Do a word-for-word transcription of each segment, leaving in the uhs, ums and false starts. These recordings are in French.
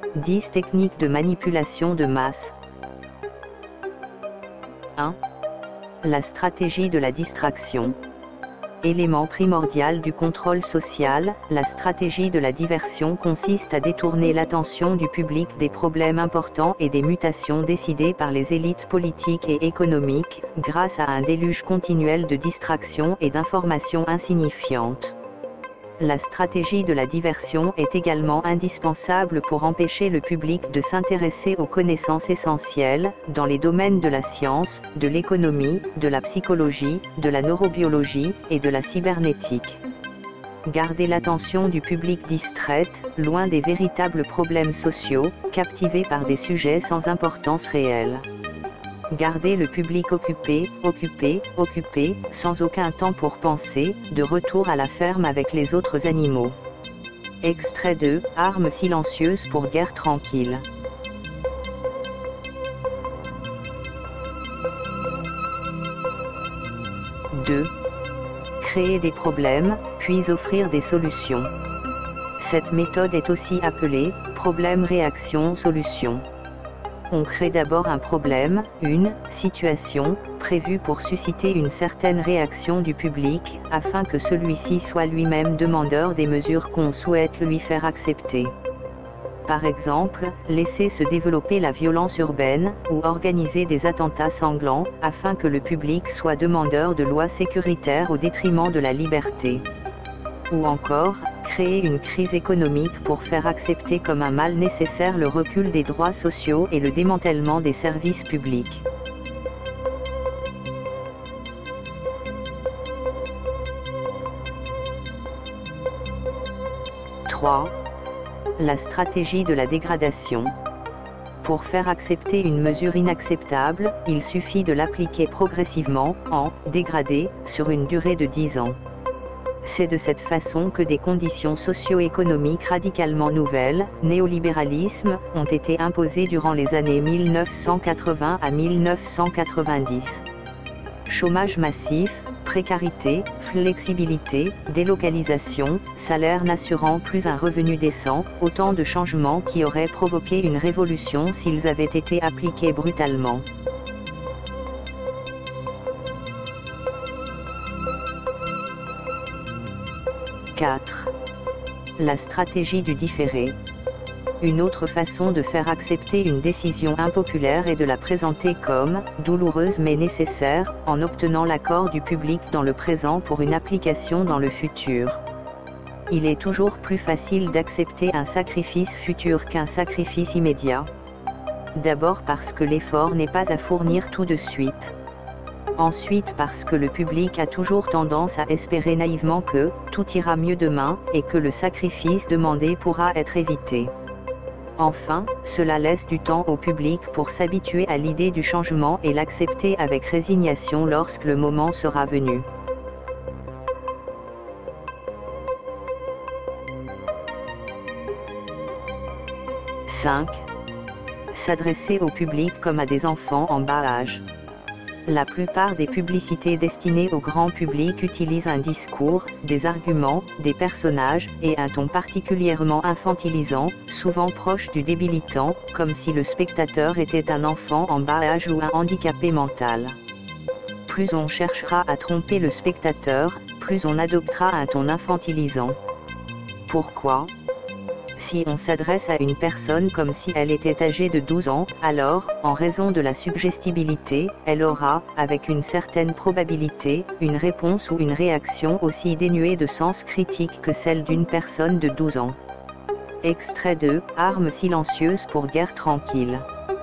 dix techniques de manipulation de masse. un. La stratégie de la distraction. Élément primordial du contrôle social, la stratégie de la diversion consiste à détourner l'attention du public des problèmes importants et des mutations décidées par les élites politiques et économiques, grâce à un déluge continuel de distractions et d'informations insignifiantes. La stratégie de la diversion est également indispensable pour empêcher le public de s'intéresser aux connaissances essentielles, dans les domaines de la science, de l'économie, de la psychologie, de la neurobiologie, et de la cybernétique. Garder l'attention du public distraite, loin des véritables problèmes sociaux, captivé par des sujets sans importance réelle. Garder le public occupé, occupé, occupé, sans aucun temps pour penser, de retour à la ferme avec les autres animaux. Extrait deux, Armes silencieuses pour guerre tranquille. deux. Créer des problèmes, puis offrir des solutions. Cette méthode est aussi appelée « problème-réaction-solution ». On crée d'abord un problème, une situation, prévue pour susciter une certaine réaction du public, afin que celui-ci soit lui-même demandeur des mesures qu'on souhaite lui faire accepter. Par exemple, laisser se développer la violence urbaine, ou organiser des attentats sanglants, afin que le public soit demandeur de lois sécuritaires au détriment de la liberté. Ou encore, créer une crise économique pour faire accepter comme un mal nécessaire le recul des droits sociaux et le démantèlement des services publics. trois. La stratégie de la dégradation. Pour faire accepter une mesure inacceptable, il suffit de l'appliquer progressivement, en dégradé, sur une durée de dix ans. C'est de cette façon que des conditions socio-économiques radicalement nouvelles, néolibéralisme, ont été imposées durant les années mille neuf cent quatre-vingts à mille neuf cent quatre-vingt-dix. Chômage massif, précarité, flexibilité, délocalisation, salaire n'assurant plus un revenu décent, autant de changements qui auraient provoqué une révolution s'ils avaient été appliqués brutalement. quatre. La stratégie du différé. Une autre façon de faire accepter une décision impopulaire est de la présenter comme douloureuse mais nécessaire, en obtenant l'accord du public dans le présent pour une application dans le futur. Il est toujours plus facile d'accepter un sacrifice futur qu'un sacrifice immédiat. D'abord parce que l'effort n'est pas à fournir tout de suite. Ensuite parce que le public a toujours tendance à espérer naïvement que tout ira mieux demain, et que le sacrifice demandé pourra être évité. Enfin, cela laisse du temps au public pour s'habituer à l'idée du changement et l'accepter avec résignation lorsque le moment sera venu. cinq. S'adresser au public comme à des enfants en bas âge. La plupart des publicités destinées au grand public utilisent un discours, des arguments, des personnages, et un ton particulièrement infantilisant, souvent proche du débilitant, comme si le spectateur était un enfant en bas âge ou un handicapé mental. Plus on cherchera à tromper le spectateur, plus on adoptera un ton infantilisant. Pourquoi ? Si on s'adresse à une personne comme si elle était âgée de douze ans, alors, en raison de la suggestibilité, elle aura, avec une certaine probabilité, une réponse ou une réaction aussi dénuée de sens critique que celle d'une personne de douze ans. Extrait deux, Armes silencieuses pour guerre tranquille.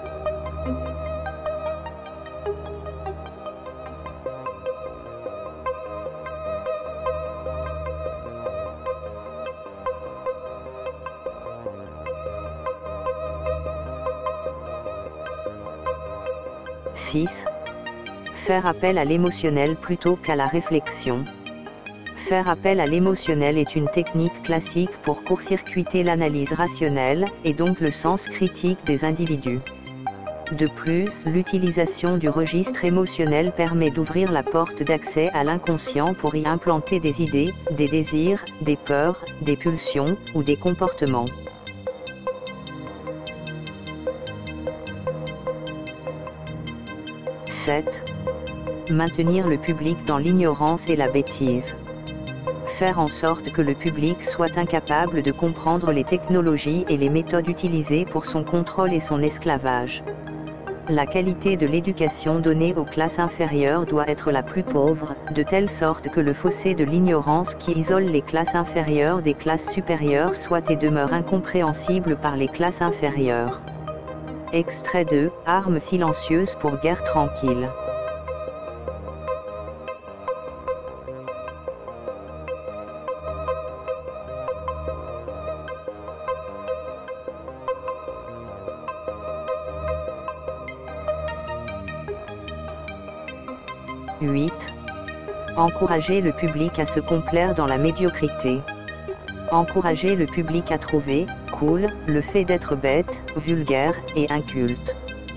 six. Faire appel à l'émotionnel plutôt qu'à la réflexion. Faire appel à l'émotionnel est une technique classique pour court-circuiter l'analyse rationnelle, et donc le sens critique des individus. De plus, l'utilisation du registre émotionnel permet d'ouvrir la porte d'accès à l'inconscient pour y implanter des idées, des désirs, des peurs, des pulsions, ou des comportements. sept. Maintenir le public dans l'ignorance et la bêtise. Faire en sorte que le public soit incapable de comprendre les technologies et les méthodes utilisées pour son contrôle et son esclavage. La qualité de l'éducation donnée aux classes inférieures doit être la plus pauvre, de telle sorte que le fossé de l'ignorance qui isole les classes inférieures des classes supérieures soit et demeure incompréhensible par les classes inférieures. Extrait de « Armes silencieuses pour guerre tranquille ». huit. Encourager le public à se complaire dans la médiocrité. Encourager le public à trouver « cool » le fait d'être bête, vulgaire et inculte.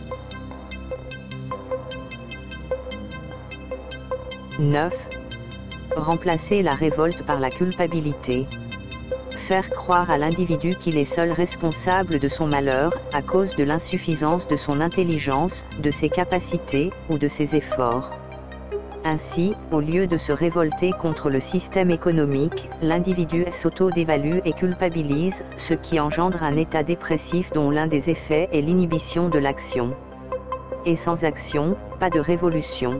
neuf. Remplacer la révolte par la culpabilité. Faire croire à l'individu qu'il est seul responsable de son malheur, à cause de l'insuffisance de son intelligence, de ses capacités, ou de ses efforts. Ainsi, au lieu de se révolter contre le système économique, l'individu s'auto-dévalue et culpabilise, ce qui engendre un état dépressif dont l'un des effets est l'inhibition de l'action. Et sans action, pas de révolution.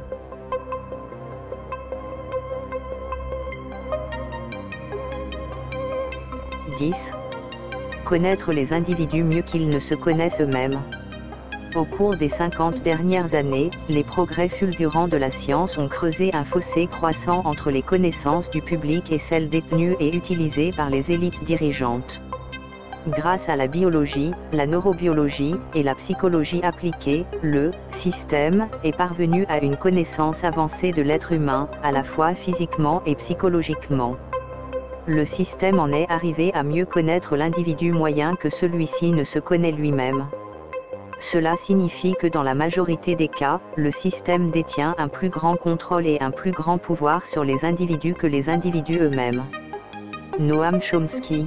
dix. Connaître les individus mieux qu'ils ne se connaissent eux-mêmes. Au cours des cinquante dernières années, les progrès fulgurants de la science ont creusé un fossé croissant entre les connaissances du public et celles détenues et utilisées par les élites dirigeantes. Grâce à la biologie, la neurobiologie et la psychologie appliquée, le système est parvenu à une connaissance avancée de l'être humain, à la fois physiquement et psychologiquement. Le système en est arrivé à mieux connaître l'individu moyen que celui-ci ne se connaît lui-même. Cela signifie que dans la majorité des cas, le système détient un plus grand contrôle et un plus grand pouvoir sur les individus que les individus eux-mêmes. Noam Chomsky.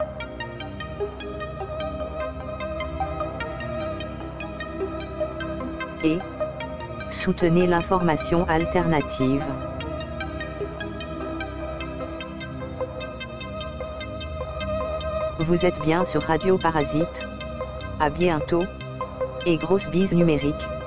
Et soutenez l'information alternative. Vous êtes bien sur Radio Parasite. À bientôt. Et grosse bise numérique.